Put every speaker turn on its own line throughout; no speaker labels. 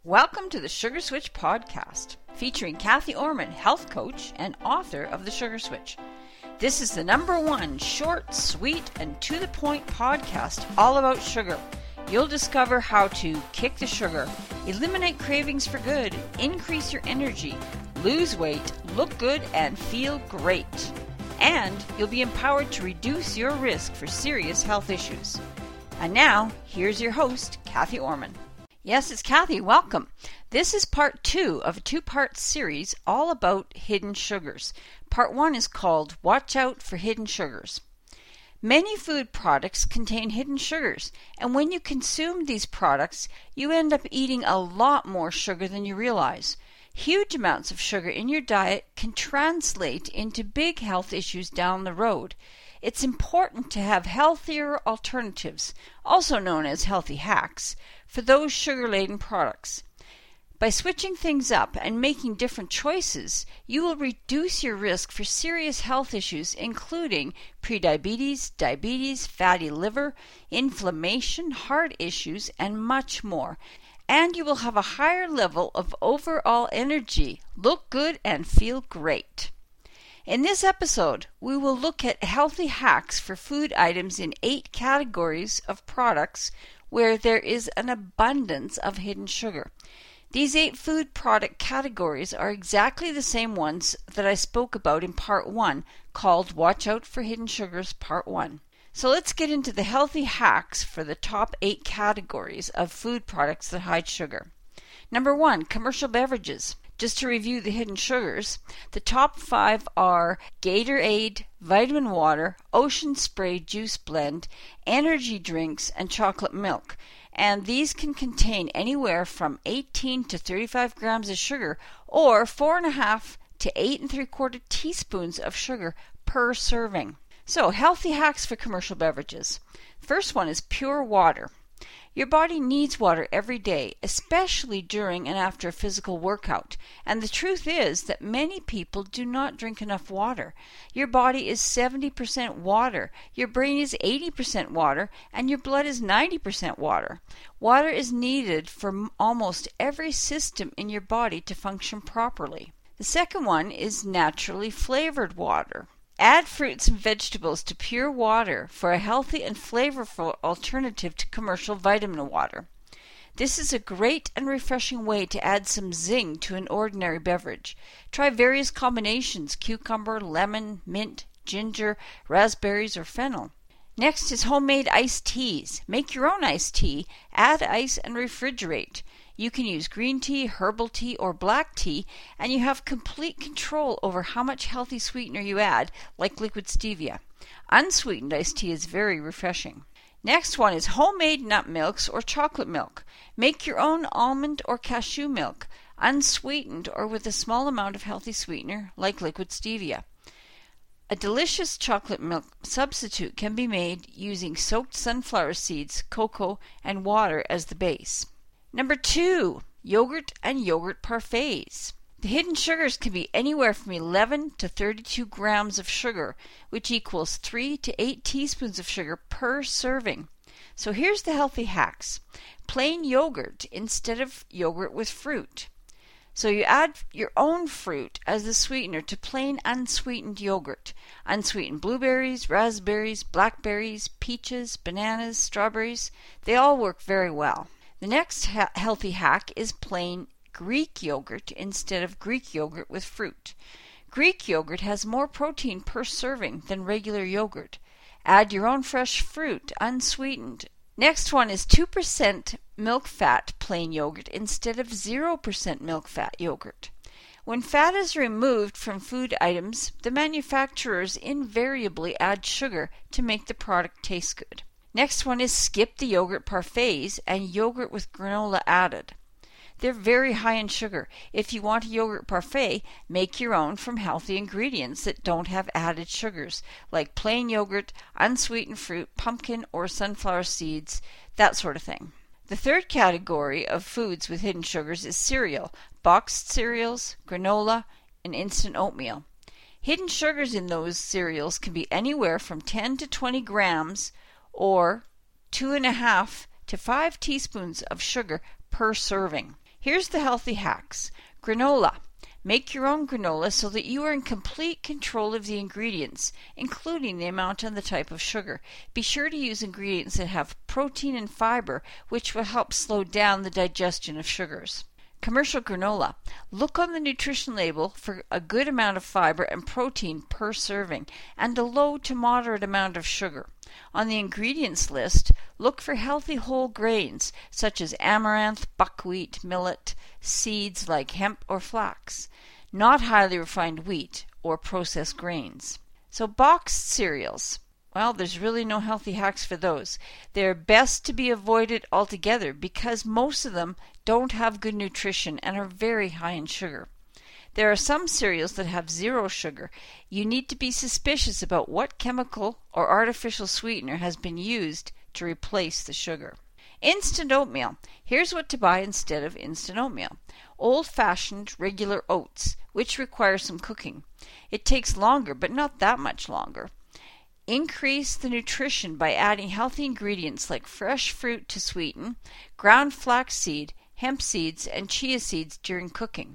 Welcome to the Sugar Switch podcast, featuring Kathy Orman, health coach and author of The Sugar Switch. This is the #1 short, sweet, and to-the-point podcast all about sugar. You'll discover how to kick the sugar, eliminate cravings for good, increase your energy, lose weight, look good, and feel great. And you'll be empowered to reduce your risk for serious health issues. And now, here's your host, Kathy Orman. Yes, it's Kathy. Welcome. This is part 2 of a 2-part series all about hidden sugars. Part 1 is called Watch Out for Hidden Sugars. Many food products contain hidden sugars, and when you consume these products, you end up eating a lot more sugar than you realize. Huge amounts of sugar in your diet can translate into big health issues down the road. It's important to have healthier alternatives, also known as healthy hacks, for those sugar-laden products. By switching things up and making different choices, you will reduce your risk for serious health issues including prediabetes, diabetes, fatty liver, inflammation, heart issues, and much more. And you will have a higher level of overall energy, look good, and feel great. In this episode, we will look at healthy hacks for food items in 8 categories of products where there is an abundance of hidden sugar. These 8 food product categories are exactly the same ones that I spoke about in Part 1, called Watch Out for Hidden Sugars Part 1. So let's get into the healthy hacks for the top 8 categories of food products that hide sugar. Number 1, commercial beverages. Just to review the hidden sugars, the top 5 are Gatorade, vitamin water, Ocean Spray juice blend, energy drinks, and chocolate milk. And these can contain anywhere from 18 to 35 grams of sugar, or 4.5 to 8.75 teaspoons of sugar per serving. So, healthy hacks for commercial beverages. First one is pure water. Your body needs water every day, especially during and after a physical workout. And the truth is that many people do not drink enough water. Your body is 70% water, your brain is 80% water, and your blood is 90% water. Water is needed for almost every system in your body to function properly. The second one is naturally flavored water. Add fruits and vegetables to pure water for a healthy and flavorful alternative to commercial vitamin water. This is a great and refreshing way to add some zing to an ordinary beverage. Try various combinations: cucumber, lemon, mint, ginger, raspberries, or fennel. Next is homemade iced teas. Make your own iced tea, add ice, and refrigerate. You can use green tea, herbal tea, or black tea, and you have complete control over how much healthy sweetener you add, like liquid stevia. Unsweetened iced tea is very refreshing. Next one is homemade nut milks or chocolate milk. Make your own almond or cashew milk, unsweetened or with a small amount of healthy sweetener, like liquid stevia. A delicious chocolate milk substitute can be made using soaked sunflower seeds, cocoa, and water as the base. Number 2, yogurt and yogurt parfaits. The hidden sugars can be anywhere from 11 to 32 grams of sugar, which equals 3 to 8 teaspoons of sugar per serving. So here's the healthy hacks. Plain yogurt instead of yogurt with fruit. So you add your own fruit as the sweetener to plain unsweetened yogurt. Unsweetened blueberries, raspberries, blackberries, peaches, bananas, strawberries, they all work very well. The next healthy hack is plain Greek yogurt instead of Greek yogurt with fruit. Greek yogurt has more protein per serving than regular yogurt. Add your own fresh fruit, unsweetened. Next one is 2% milk fat plain yogurt instead of 0% milk fat yogurt. When fat is removed from food items, the manufacturers invariably add sugar to make the product taste good. Next one is skip the yogurt parfaits and yogurt with granola added. They're very high in sugar. If you want a yogurt parfait, make your own from healthy ingredients that don't have added sugars, like plain yogurt, unsweetened fruit, pumpkin or sunflower seeds, that sort of thing. The third category of foods with hidden sugars is cereal, boxed cereals, granola, and instant oatmeal. Hidden sugars in those cereals can be anywhere from 10 to 20 grams or 2.5 to 5 teaspoons of sugar per serving. Here's the healthy hacks. Granola. Make your own granola so that you are in complete control of the ingredients, including the amount and the type of sugar. Be sure to use ingredients that have protein and fiber, which will help slow down the digestion of sugars. Commercial granola. Look on the nutrition label for a good amount of fiber and protein per serving, and a low to moderate amount of sugar. On the ingredients list, look for healthy whole grains such as amaranth, buckwheat, millet, seeds like hemp or flax, not highly refined wheat or processed grains. So boxed cereals. Well, there's really no healthy hacks for those. They're best to be avoided altogether because most of them don't have good nutrition and are very high in sugar. There are some cereals that have zero sugar. You need to be suspicious about what chemical or artificial sweetener has been used to replace the sugar. Instant oatmeal. Here's what to buy instead of instant oatmeal. Old-fashioned regular oats, which require some cooking. It takes longer, but not that much longer. Increase the nutrition by adding healthy ingredients like fresh fruit to sweeten, ground flaxseed, hemp seeds, and chia seeds during cooking.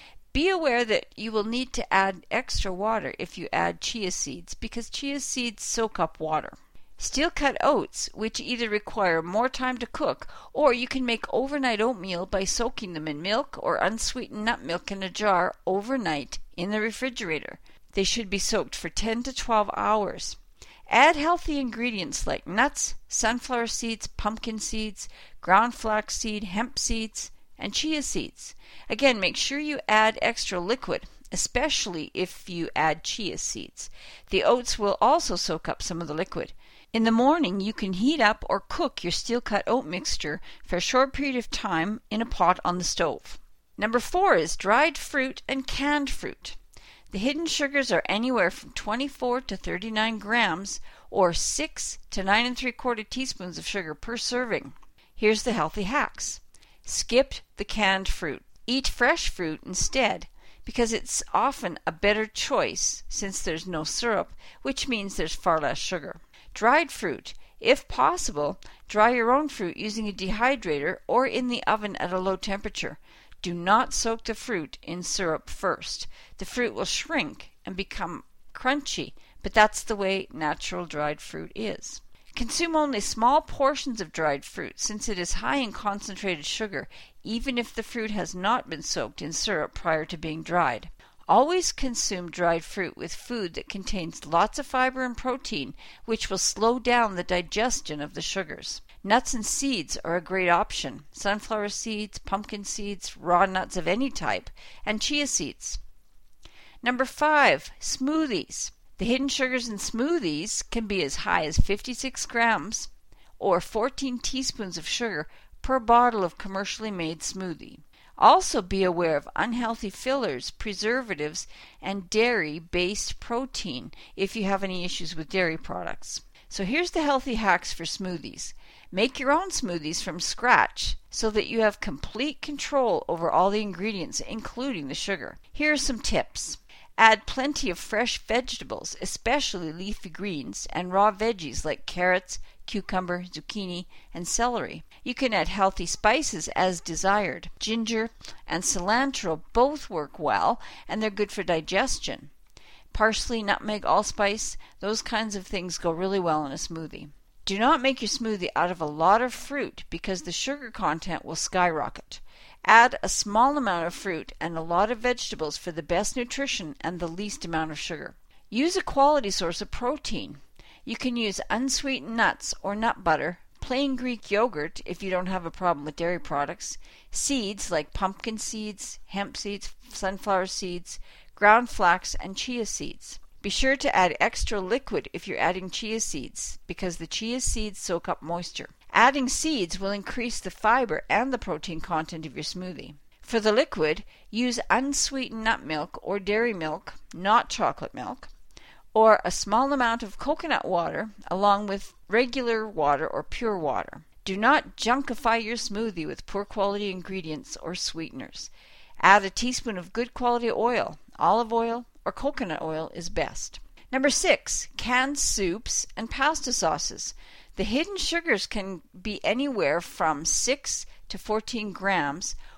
Be aware that you will need to add extra water if you add chia seeds because chia seeds soak up water. Steel-cut oats, which either require more time to cook, or you can make overnight oatmeal by soaking them in milk or unsweetened nut milk in a jar overnight in the refrigerator. They should be soaked for 10 to 12 hours. Add healthy ingredients like nuts, sunflower seeds, pumpkin seeds, ground flaxseed, hemp seeds, and chia seeds. Again, make sure you add extra liquid, especially if you add chia seeds. The oats will also soak up some of the liquid. In the morning, you can heat up or cook your steel-cut oat mixture for a short period of time in a pot on the stove. Number 4 is dried fruit and canned fruit. The hidden sugars are anywhere from 24 to 39 grams or 6 to 9 3/4 teaspoons of sugar per serving. Here's the healthy hacks. Skip the canned fruit. Eat fresh fruit instead because it's often a better choice since there's no syrup, which means there's far less sugar. Dried fruit. If possible, dry your own fruit using a dehydrator or in the oven at a low temperature. Do not soak the fruit in syrup first. The fruit will shrink and become crunchy, but that's the way natural dried fruit is. Consume only small portions of dried fruit since it is high in concentrated sugar, even if the fruit has not been soaked in syrup prior to being dried. Always consume dried fruit with food that contains lots of fiber and protein, which will slow down the digestion of the sugars. Nuts and seeds are a great option. Sunflower seeds, pumpkin seeds, raw nuts of any type, and chia seeds. Number 5, smoothies. The hidden sugars in smoothies can be as high as 56 grams or 14 teaspoons of sugar per bottle of commercially made smoothie. Also be aware of unhealthy fillers, preservatives, and dairy-based protein if you have any issues with dairy products. So here's the healthy hacks for smoothies. Make your own smoothies from scratch so that you have complete control over all the ingredients, including the sugar. Here are some tips. Add plenty of fresh vegetables, especially leafy greens, and raw veggies like carrots, cucumber, zucchini, and celery. You can add healthy spices as desired. Ginger and cilantro both work well, and they're good for digestion. Parsley, nutmeg, allspice, those kinds of things go really well in a smoothie. Do not make your smoothie out of a lot of fruit because the sugar content will skyrocket. Add a small amount of fruit and a lot of vegetables for the best nutrition and the least amount of sugar. Use a quality source of protein. You can use unsweetened nuts or nut butter, plain Greek yogurt if you don't have a problem with dairy products, seeds like pumpkin seeds, hemp seeds, sunflower seeds, ground flax, and chia seeds. Be sure to add extra liquid if you're adding chia seeds because the chia seeds soak up moisture. Adding seeds will increase the fiber and the protein content of your smoothie. For the liquid, use unsweetened nut milk or dairy milk, not chocolate milk, or a small amount of coconut water along with regular water or pure water. Do not junkify your smoothie with poor quality ingredients or sweeteners. Add a teaspoon of good quality oil. Olive oil or coconut oil is best. Number 6, canned soups and pasta sauces. The hidden sugars can be anywhere from 6 to 14 grams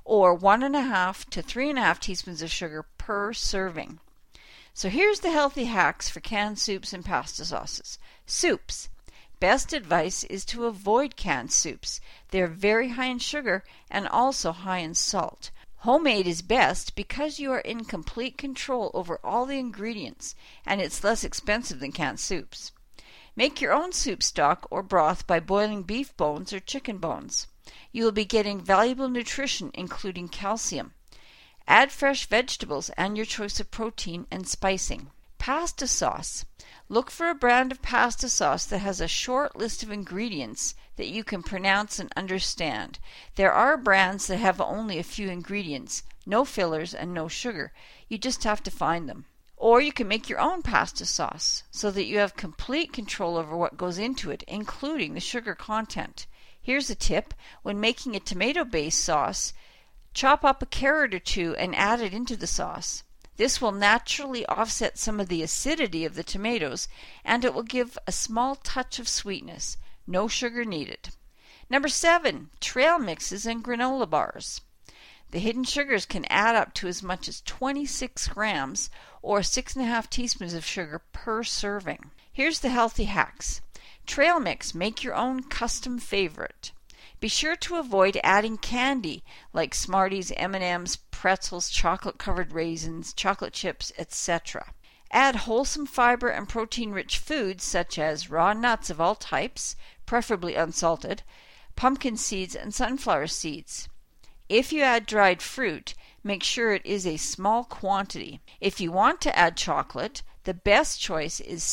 or 1.5 to 3.5 teaspoons of sugar per serving. So here's the healthy hacks for canned soups and pasta sauces. Soups. Best advice is to avoid canned soups. They're very high in sugar and also high in salt. Homemade is best because you are in complete control over all the ingredients, and it's less expensive than canned soups. Make your own soup stock or broth by boiling beef bones or chicken bones. You will be getting valuable nutrition, including calcium. Add fresh vegetables and your choice of protein and spicing. Pasta sauce. Look for a brand of pasta sauce that has a short list of ingredients that you can pronounce and understand. There are brands that have only a few ingredients, no fillers and no sugar. You just have to find them. Or you can make your own pasta sauce so that you have complete control over what goes into it, including the sugar content. Here's a tip. When making a tomato-based sauce, chop up a carrot or two and add it into the sauce. This will naturally offset some of the acidity of the tomatoes, and it will give a small touch of sweetness. No sugar needed. Number 7, trail mixes and granola bars. The hidden sugars can add up to as much as 26 grams or 6.5 teaspoons of sugar per serving. Here's the healthy hacks. Trail mix, make your own custom favorite. Be sure to avoid adding candy like Smarties, M&Ms, pretzels, chocolate-covered raisins, chocolate chips, etc. Add wholesome fiber and protein-rich foods such as raw nuts of all types, preferably unsalted, pumpkin seeds, and sunflower seeds. If you add dried fruit, make sure it is a small quantity. If you want to add chocolate, the best choice is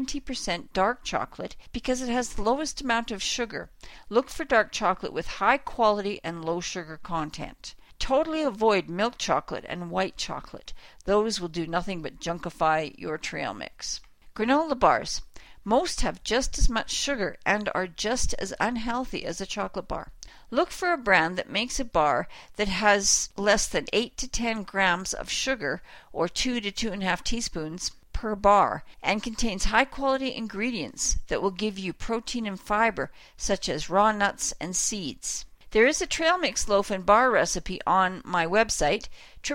70% dark chocolate because it has the lowest amount of sugar. Look for dark chocolate with high quality and low sugar content. Totally avoid milk chocolate and white chocolate. Those will do nothing but junkify your trail mix. Granola bars. Most have just as much sugar and are just as unhealthy as a chocolate bar. Look for a brand that makes a bar that has less than 8 to 10 grams of sugar or 2 to 2.5 teaspoons per bar and contains high quality ingredients that will give you protein and fiber such as raw nuts and seeds. There is a trail mix loaf and bar recipe on my website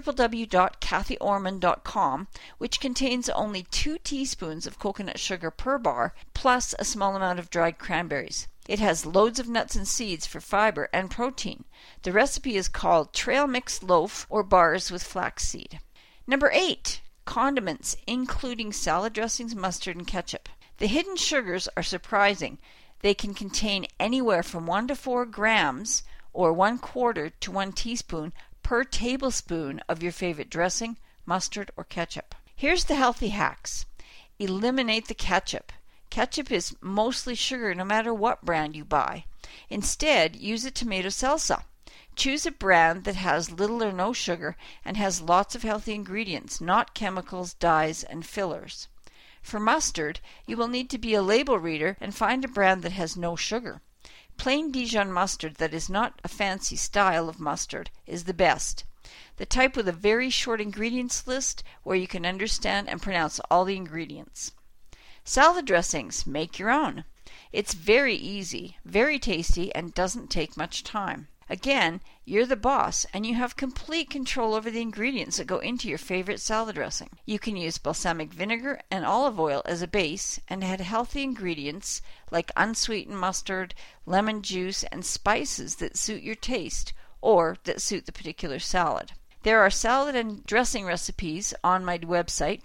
www.kathyorman.com which contains only 2 teaspoons of coconut sugar per bar plus a small amount of dried cranberries. It has loads of nuts and seeds for fiber and protein. The recipe is called Trail Mix Loaf or Bars with Flaxseed. Number 8. Condiments, including salad dressings, mustard, and ketchup. The hidden sugars are surprising. They can contain anywhere from 1 to 4 grams or 1/4 to 1 teaspoon per tablespoon of your favorite dressing, mustard, or ketchup. Here's the healthy hacks. Eliminate the ketchup. Ketchup is mostly sugar no matter what brand you buy. Instead, use a tomato salsa. Choose a brand that has little or no sugar and has lots of healthy ingredients, not chemicals, dyes, and fillers. For mustard, you will need to be a label reader and find a brand that has no sugar. Plain Dijon mustard that is not a fancy style of mustard is the best. The type with a very short ingredients list where you can understand and pronounce all the ingredients. Salad dressings, make your own. It's very easy, very tasty, and doesn't take much time. Again, you're the boss and you have complete control over the ingredients that go into your favorite salad dressing. You can use balsamic vinegar and olive oil as a base and add healthy ingredients like unsweetened mustard, lemon juice, and spices that suit your taste or that suit the particular salad. There are salad and dressing recipes on my website,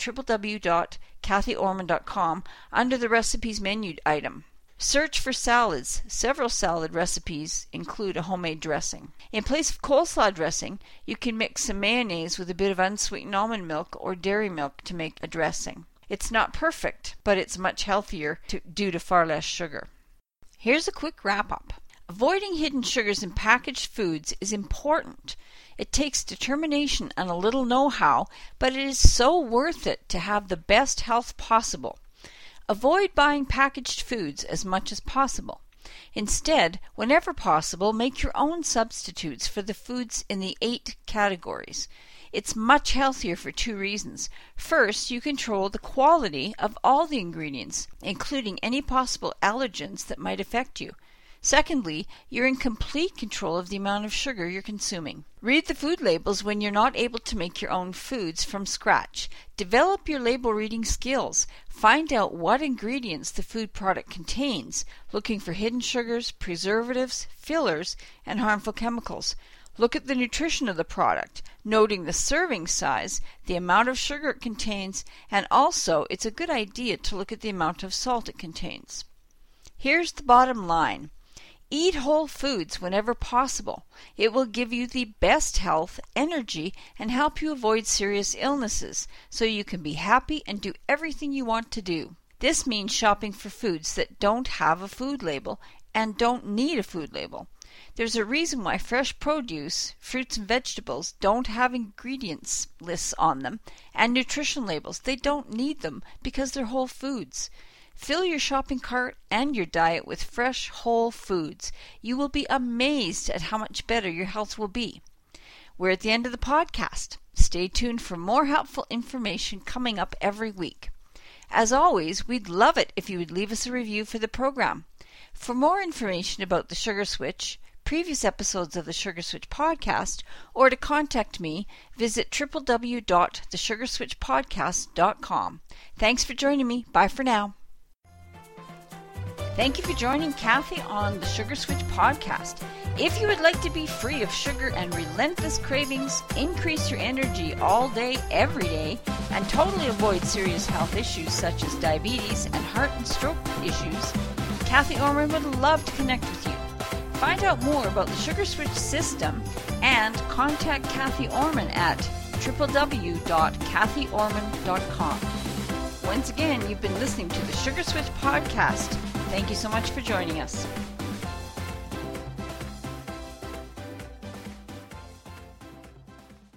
www.kathyorman.com, under the recipes menu item. Search for salads. Several salad recipes include a homemade dressing. In place of coleslaw dressing, you can mix some mayonnaise with a bit of unsweetened almond milk or dairy milk to make a dressing. It's not perfect, but it's much healthier due to far less sugar. Here's a quick wrap-up. Avoiding hidden sugars in packaged foods is important. It takes determination and a little know-how, but it is so worth it to have the best health possible. Avoid buying packaged foods as much as possible. Instead, whenever possible, make your own substitutes for the foods in the 8 categories. It's much healthier for 2 reasons. First, you control the quality of all the ingredients, including any possible allergens that might affect you. Secondly, you're in complete control of the amount of sugar you're consuming. Read the food labels when you're not able to make your own foods from scratch. Develop your label reading skills. Find out what ingredients the food product contains, looking for hidden sugars, preservatives, fillers, and harmful chemicals. Look at the nutrition of the product, noting the serving size, the amount of sugar it contains, and also it's a good idea to look at the amount of salt it contains. Here's the bottom line. Eat whole foods whenever possible. It will give you the best health, energy, and help you avoid serious illnesses, so you can be happy and do everything you want to do. This means shopping for foods that don't have a food label and don't need a food label. There's a reason why fresh produce, fruits and vegetables don't have ingredients lists on them and nutrition labels. They don't need them because they're whole foods. Fill your shopping cart and your diet with fresh, whole foods. You will be amazed at how much better your health will be. We're at the end of the podcast. Stay tuned for more helpful information coming up every week. As always, we'd love it if you would leave us a review for the program. For more information about the Sugar Switch, previous episodes of the Sugar Switch podcast, or to contact me, visit www.thesugarswitchpodcast.com. Thanks for joining me. Bye for now. Thank you for joining Kathy on the Sugar Switch podcast. If you would like to be free of sugar and relentless cravings, increase your energy all day, every day, and totally avoid serious health issues such as diabetes and heart and stroke issues, Kathy Orman would love to connect with you. Find out more about the Sugar Switch system and contact Kathy Orman at www.kathyorman.com. Once again, you've been listening to the Sugar Switch podcast. Thank you so much for joining us.